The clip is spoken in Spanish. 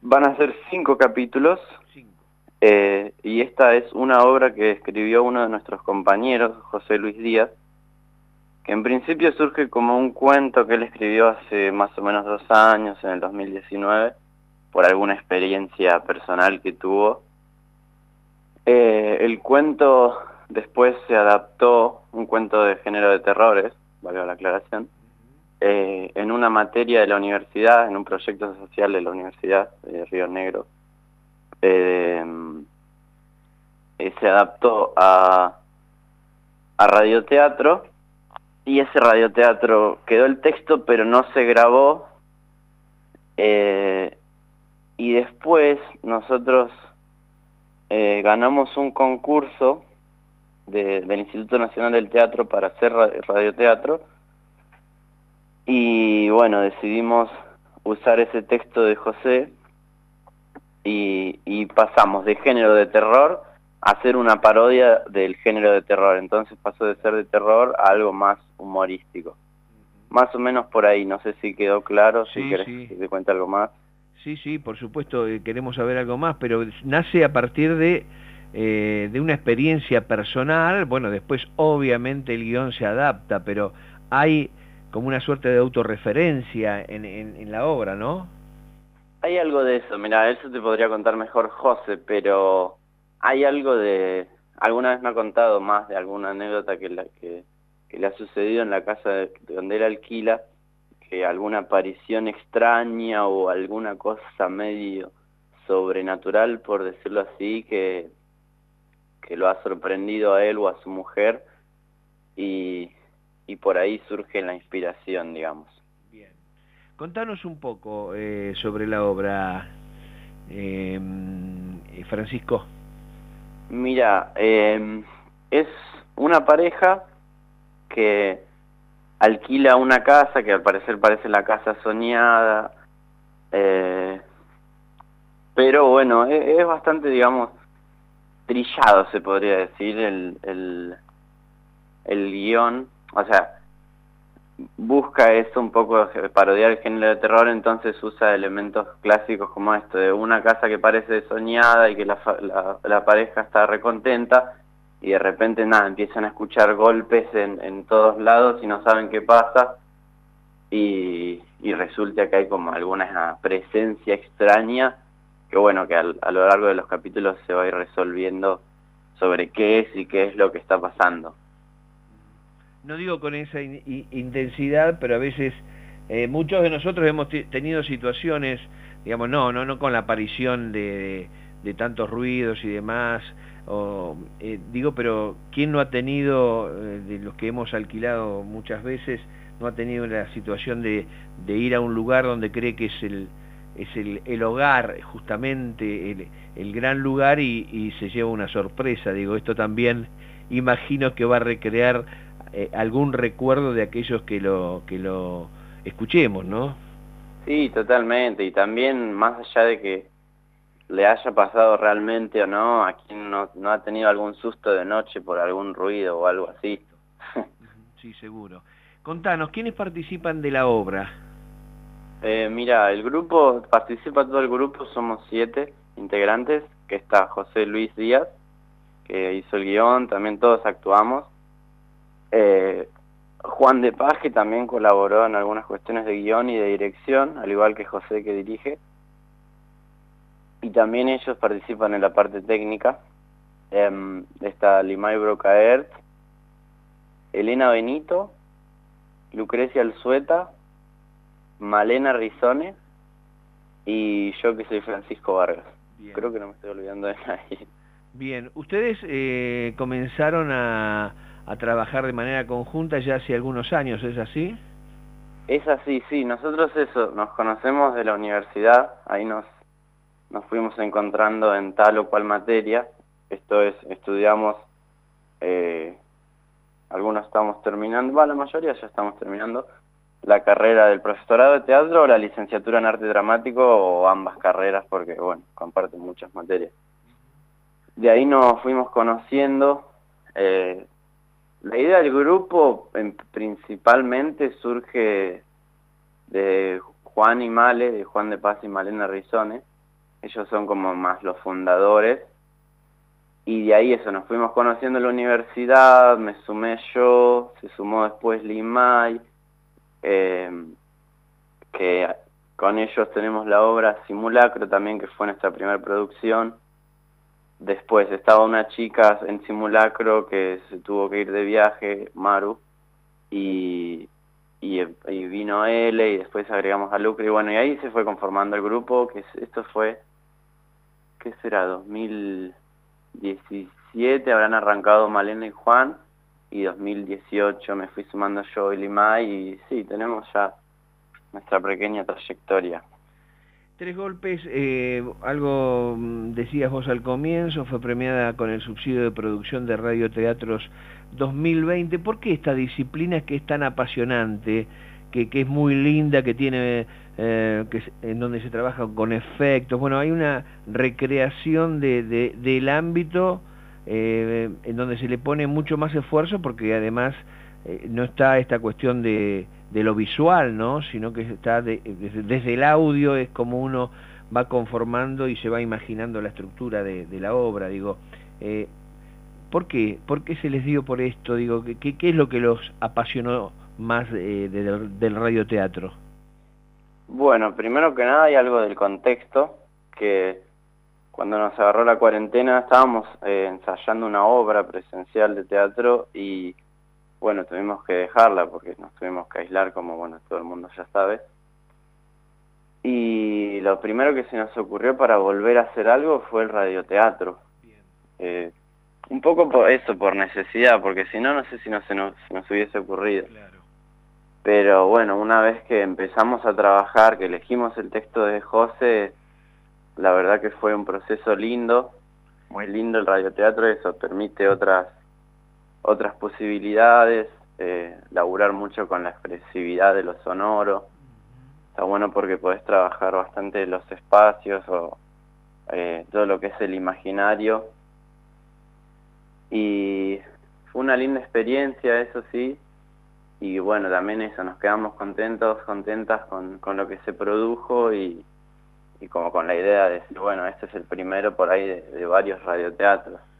Van a ser 5 capítulos, 5. y esta es una obra que escribió uno de nuestros compañeros, José Luis Díaz, que en principio surge como un cuento que él escribió hace más o menos 2 años, en el 2019, por alguna experiencia personal que tuvo. El cuento después se adaptó, un cuento de género de terrores, valga la aclaración, en una materia de la universidad, en un proyecto social de la Universidad de Río Negro. Se adaptó a radioteatro, y ese radioteatro quedó el texto, pero no se grabó, y después nosotros ganamos un concurso del Instituto Nacional del Teatro para hacer radioteatro, y bueno, decidimos usar ese texto de José y pasamos de género de terror a hacer una parodia del género de terror. Entonces pasó de ser de terror a algo más humorístico. Más o menos por ahí, no sé si quedó claro, si Sí, querés sí. que te cuente algo más. Sí, sí, por supuesto, queremos saber algo más, pero nace a partir de una experiencia personal. Bueno, después obviamente el guión se adapta, pero hay como una suerte de autorreferencia en la obra, ¿no? Hay algo de eso, mira, eso te podría contar mejor José, pero hay algo de... Alguna vez me ha contado más de alguna anécdota que le ha sucedido en la casa de donde él alquila, que alguna aparición extraña o alguna cosa medio sobrenatural, por decirlo así, que lo ha sorprendido a él o a su mujer, y, y por ahí surge la inspiración, digamos. Bien. Contanos un poco sobre la obra, eh, Francisco. Mira, es una pareja que alquila una casa que al parecer parece la casa soñada, eh, pero bueno, es bastante, digamos, trillado, se podría decir, el guión. O sea, busca eso un poco, parodiar el género de terror, entonces usa elementos clásicos como esto, de una casa que parece soñada y que la pareja está recontenta, y de repente nada, empiezan a escuchar golpes en todos lados y no saben qué pasa, y resulta que hay como alguna presencia extraña que bueno, que a lo largo de los capítulos se va a ir resolviendo sobre qué es y qué es lo que está pasando. No digo con esa intensidad, pero a veces muchos de nosotros hemos tenido situaciones, digamos, no con la aparición de tantos ruidos y demás, digo, pero ¿quién no ha tenido, de los que hemos alquilado muchas veces, no ha tenido la situación de ir a un lugar donde cree que es el hogar, justamente el gran lugar, y se lleva una sorpresa? Digo, esto también imagino que va a recrear algún recuerdo de aquellos que lo escuchemos, ¿no? Sí, totalmente, y también más allá de que le haya pasado realmente o no, a quien no ha tenido algún susto de noche por algún ruido o algo así. Sí, seguro. Contanos, ¿quiénes participan de la obra? Mira, el grupo, participa todo el grupo, somos 7 integrantes, que está José Luis Díaz, que hizo el guión, también todos actuamos. Juan de Paz, que también colaboró en algunas cuestiones de guión y de dirección, al igual que José, que dirige. Y también ellos participan en la parte técnica. Está Limay Brocaert, Elena Benito, Lucrecia Alzueta, Malena Rizone y yo, que soy Francisco Vargas. Bien. Creo que no me estoy olvidando de nadie. Bien, ustedes comenzaron a trabajar de manera conjunta ya hace algunos años, ¿es así? Es así, sí, nosotros eso, nos conocemos de la universidad, ahí nos fuimos encontrando en tal o cual materia. Esto es, estudiamos, eh, algunos estamos terminando, bueno, la mayoría ya estamos terminando la carrera del profesorado de teatro o la licenciatura en arte dramático, o ambas carreras, porque bueno, comparten muchas materias. De ahí nos fuimos conociendo. La idea del grupo principalmente surge de Juan y Male, de Juan de Paz y Malena Rizone, ellos son como más los fundadores, y de ahí eso, nos fuimos conociendo en la universidad, me sumé yo, se sumó después Limay, que con ellos tenemos la obra Simulacro también, que fue nuestra primera producción. Después estaba una chica en Simulacro que se tuvo que ir de viaje, Maru, y vino L, y después agregamos a Lucre, y bueno, y ahí se fue conformando el grupo, que esto fue, ¿qué será? 2017 habrán arrancado Malena y Juan, y 2018 me fui sumando yo y Limay, y sí, tenemos ya nuestra pequeña trayectoria. Tres Golpes, algo decías vos al comienzo, fue premiada con el subsidio de producción de radioteatros 2020. ¿Por qué esta disciplina que es tan apasionante, que es muy linda, que tiene, en donde se trabaja con efectos? Bueno, hay una recreación del ámbito en donde se le pone mucho más esfuerzo, porque además no está esta cuestión de lo visual, ¿no? Sino que está desde el audio, es como uno va conformando y se va imaginando la estructura de la obra. Digo, ¿por qué? ¿Por qué se les dio por esto? Digo, ¿qué es lo que los apasionó más del radioteatro? Bueno, primero que nada hay algo del contexto, que cuando nos agarró la cuarentena estábamos ensayando una obra presencial de teatro, y bueno, tuvimos que dejarla porque nos tuvimos que aislar, como bueno, todo el mundo ya sabe. Y lo primero que se nos ocurrió para volver a hacer algo fue el radioteatro. Un poco por eso, por necesidad, porque si no, no sé si se nos hubiese ocurrido. Claro. Pero bueno, una vez que empezamos a trabajar, que elegimos el texto de José, la verdad que fue un proceso lindo, muy lindo. El radioteatro, eso permite otras posibilidades, laburar mucho con la expresividad de lo sonoro. Está bueno porque podés trabajar bastante los espacios o todo lo que es el imaginario. Y fue una linda experiencia, eso sí. Y bueno, también eso, nos quedamos contentas con lo que se produjo, y como con la idea de decir, bueno, este es el primero por ahí de varios radioteatros.